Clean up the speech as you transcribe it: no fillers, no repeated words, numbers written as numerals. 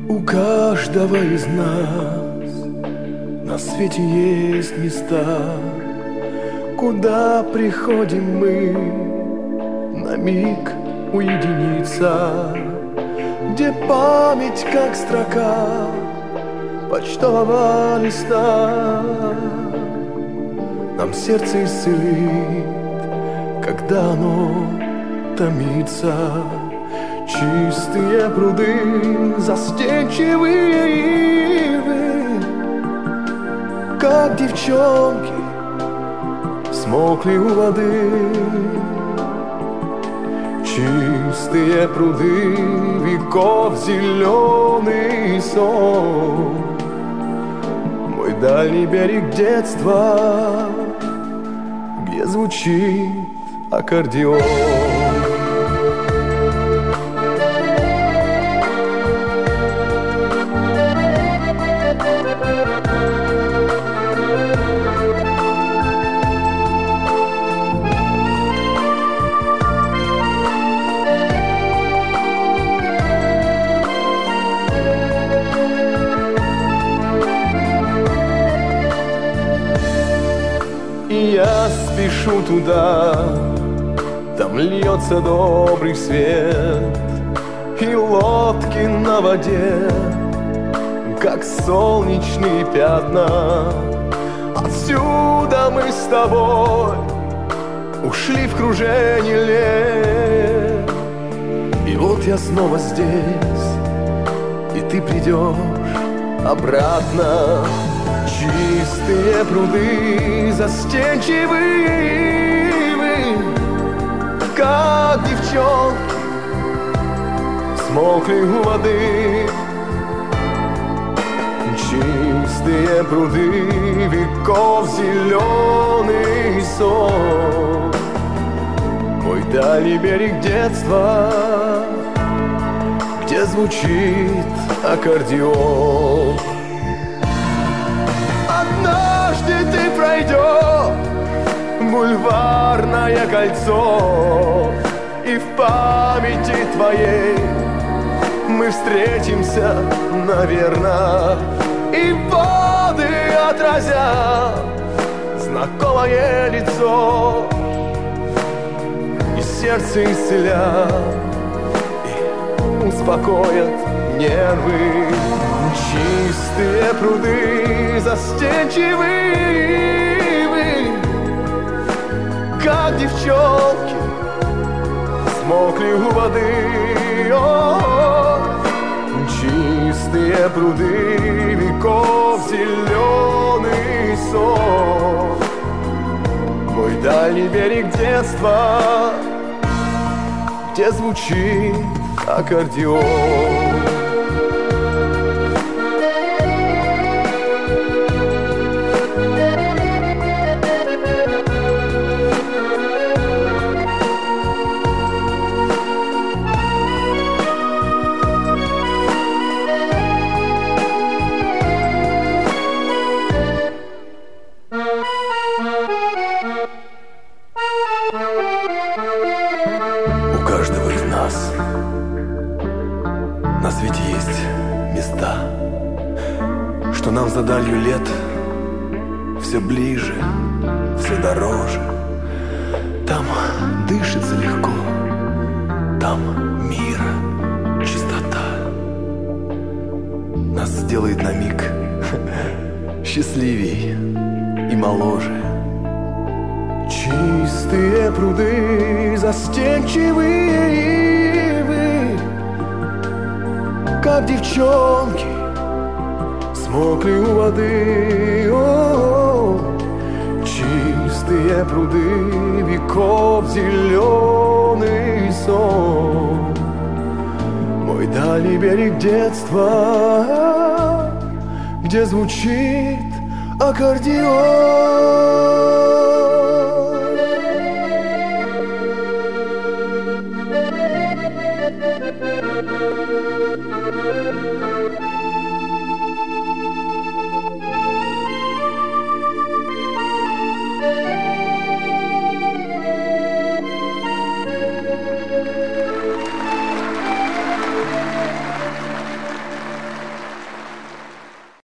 У каждого из нас на свете есть места, куда приходим мы на миг уединиться, где память, как строка почтового листа, нам сердце исцелит, когда оно томится. Чистые пруды, застенчивые ивы, как девчонки, смолкли у воды. Чистые пруды, веков зеленый сон, мой дальний берег детства, где звучит аккордеон. Я спешу туда, там льется добрый свет, и лодки на воде, как солнечные пятна. Отсюда мы с тобой ушли в кружение лет, и вот я снова здесь, и ты придешь обратно. Чистые пруды, застенчивые ивы, как девчонки, смолкли у воды. Чистые пруды, веков зеленый сон, мой дальний берег детства, где звучит аккордеон. Однажды ты пройдешь бульварное кольцо, и в памяти твоей мы встретимся, наверное, и воды отразят знакомое лицо, и сердце исцелят, и успокоят нервы. Чистые пруды, застенчивые ивы, как девчонки, смолкли у воды. О, чистые пруды, веков зеленый сон, мой дальний берег детства, где звучит аккордеон. У каждого из нас на свете есть места, что нам за далью лет все ближе, все дороже. Там дышится легко, там мир, чистота. Нас сделает на миг счастливей и моложе. Чистые пруды, застенчивые ивы, как девчонки, смолкли у воды. О, чистые пруды, веков зеленый сон, мой дальний берег детства, где звучит аккордеон.